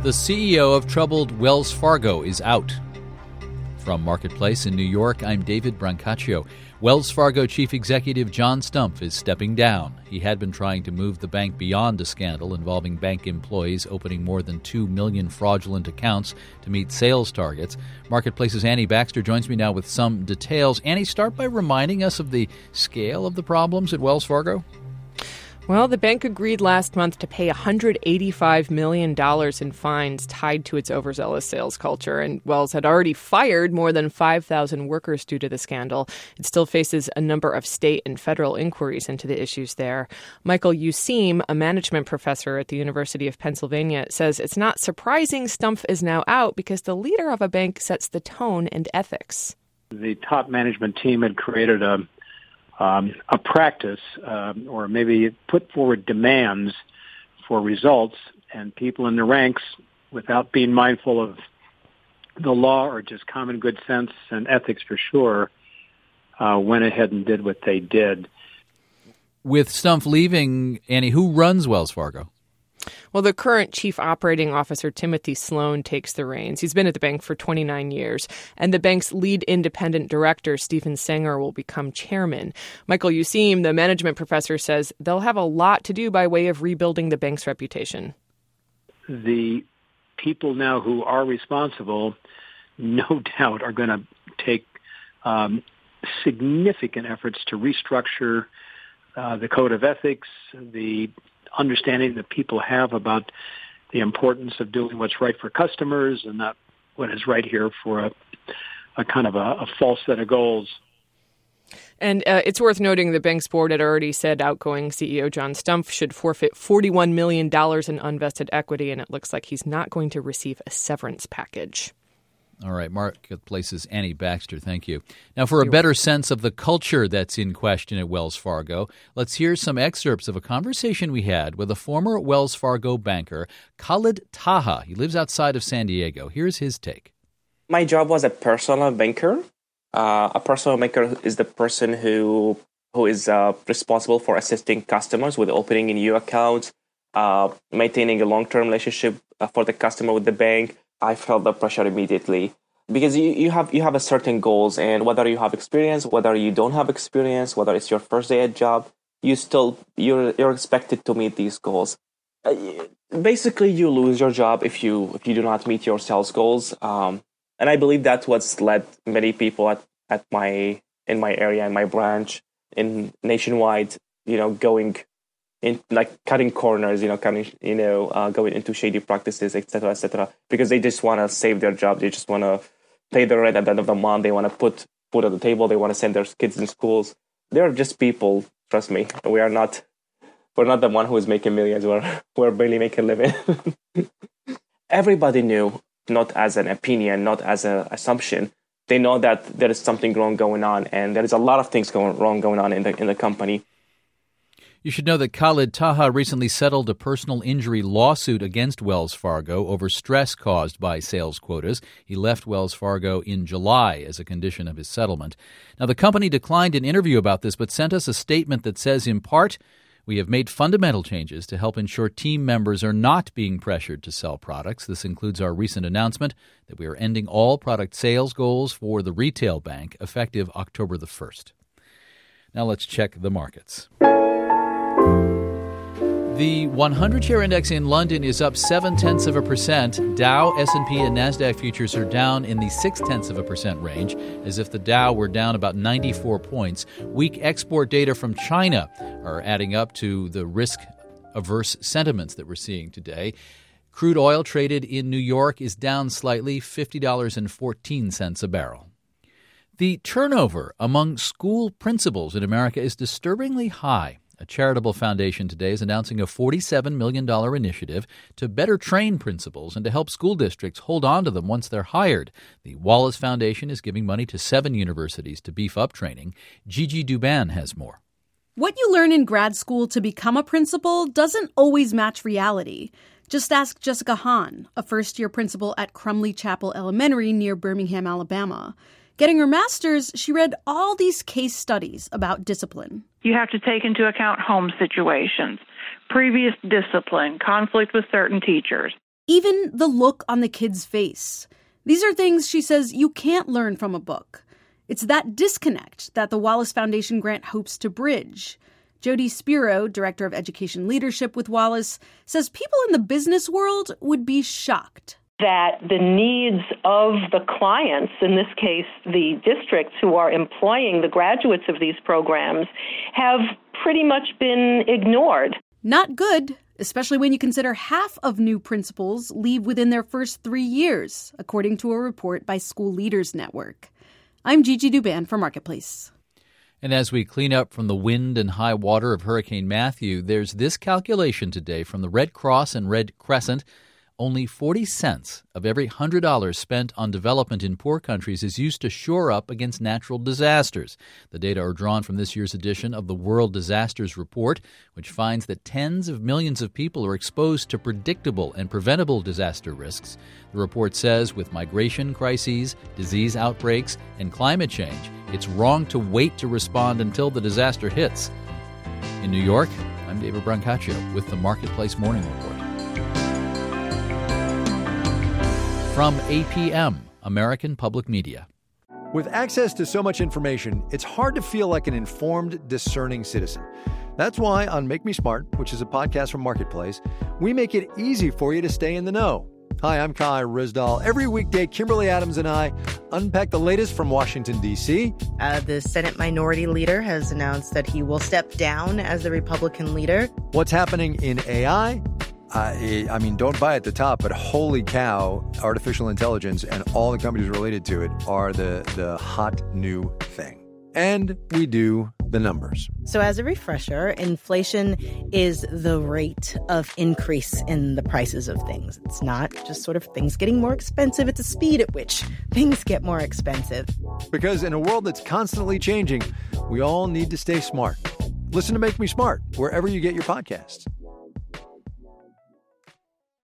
The CEO of troubled Wells Fargo is out. From Marketplace in New York, I'm David Brancaccio. Wells Fargo Chief Executive John Stumpf is stepping down. He had been trying to move the bank beyond a scandal involving bank employees opening more than 2 million fraudulent accounts to meet sales targets. Marketplace's Annie Baxter joins me now with some details. Annie, start by reminding us of the scale of the problems at Wells Fargo. Well, the bank agreed last month to pay $185 million in fines tied to its overzealous sales culture, and Wells had already fired more than 5,000 workers due to the scandal. It still faces a number of state and federal inquiries into the issues there. Michael Useem, a management professor at the University of Pennsylvania, says it's not surprising Stumpf is now out because the leader of a bank sets the tone and ethics. The top management team had created a practice or maybe put forward demands for results, and people in the ranks, without being mindful of the law or just common good sense and ethics for sure, went ahead and did what they did. With Stumpf leaving, Annie, who runs Wells Fargo? Well, the current chief operating officer, Timothy Sloan, takes the reins. He's been at the bank for 29 years, and the bank's lead independent director, Stephen Sanger, will become chairman. Michael Useem, the management professor, says they'll have a lot to do by way of rebuilding the bank's reputation. The people now who are responsible, no doubt, are going to take significant efforts to restructure the code of ethics, the understanding that people have about the importance of doing what's right for customers and not what is right here for a kind of a false set of goals. And it's worth noting the bank's board had already said outgoing CEO John Stumpf should forfeit $41 million in unvested equity, and it looks like he's not going to receive a severance package. All right, Marketplace's Annie Baxter, thank you. Now, for a better sense of the culture that's in question at Wells Fargo, let's hear some excerpts of a conversation we had with a former Wells Fargo banker, Khalid Taha. He lives outside of San Diego. Here's his take. My job was a personal banker. A personal banker is the person who is responsible for assisting customers with opening a new account, maintaining a long-term relationship for the customer with the bank. I felt the pressure immediately because you have a certain goals, and whether you have experience, whether you don't have experience, whether it's your first day at job, you're expected to meet these goals. Basically, you lose your job if you do not meet your sales goals. And I believe that's what's led many people in my area, in my branch, in nationwide, going in, like cutting corners, going into shady practices, et cetera, because they just want to save their job. They just want to pay the rent at the end of the month. They want to put food on the table. They want to send their kids in schools. They're just people. Trust me. We're not the one who is making millions. We're barely making a living. Everybody knew, not as an opinion, not as an assumption. They know that there is something wrong going on, and there is a lot of things going on in the company. You should know that Khalid Taha recently settled a personal injury lawsuit against Wells Fargo over stress caused by sales quotas. He left Wells Fargo in July as a condition of his settlement. Now, the company declined an interview about this, but sent us a statement that says, in part, we have made fundamental changes to help ensure team members are not being pressured to sell products. This includes our recent announcement that we are ending all product sales goals for the retail bank effective October the 1st. Now let's check the markets. The 100-share index in London is up 0.7%. Dow, S&P, and NASDAQ futures are down in the 0.6% range, as if the Dow were down about 94 points. Weak export data from China are adding up to the risk-averse sentiments that we're seeing today. Crude oil traded in New York is down slightly, $50.14 a barrel. The turnover among school principals in America is disturbingly high. A charitable foundation today is announcing a $47 million initiative to better train principals and to help school districts hold on to them once they're hired. The Wallace Foundation is giving money to 7 universities to beef up training. Gigi Douban has more. What you learn in grad school to become a principal doesn't always match reality. Just ask Jessica Hahn, a first-year principal at Crumley Chapel Elementary near Birmingham, Alabama. Getting her master's, she read all these case studies about discipline. You have to take into account home situations, previous discipline, conflict with certain teachers. Even the look on the kid's face. These are things, she says, you can't learn from a book. It's that disconnect that the Wallace Foundation grant hopes to bridge. Jody Spiro, Director of Education Leadership with Wallace, says people in the business world would be shocked. That the needs of the clients, in this case the districts who are employing the graduates of these programs, have pretty much been ignored. Not good, especially when you consider half of new principals leave within their first 3 years, according to a report by School Leaders Network. I'm Gigi Douban for Marketplace. And as we clean up from the wind and high water of Hurricane Matthew, there's this calculation today from the Red Cross and Red Crescent. Only 40 cents of every $100 spent on development in poor countries is used to shore up against natural disasters. The data are drawn from this year's edition of the World Disasters Report, which finds that tens of millions of people are exposed to predictable and preventable disaster risks. The report says with migration crises, disease outbreaks, and climate change, it's wrong to wait to respond until the disaster hits. In New York, I'm David Brancaccio with the Marketplace Morning Report. From APM, American Public Media. With access to so much information, it's hard to feel like an informed, discerning citizen. That's why on Make Me Smart, which is a podcast from Marketplace, we make it easy for you to stay in the know. Hi, I'm Kai Rizdal. Every weekday, Kimberly Adams and I unpack the latest from Washington, D.C. The Senate Minority Leader has announced that he will step down as the Republican leader. What's happening in AI? I mean, don't buy at the top, but holy cow, artificial intelligence and all the companies related to it are the hot new thing. And we do the numbers. So as a refresher, inflation is the rate of increase in the prices of things. It's not just sort of things getting more expensive. It's a speed at which things get more expensive. Because in a world that's constantly changing, we all need to stay smart. Listen to Make Me Smart wherever you get your podcasts.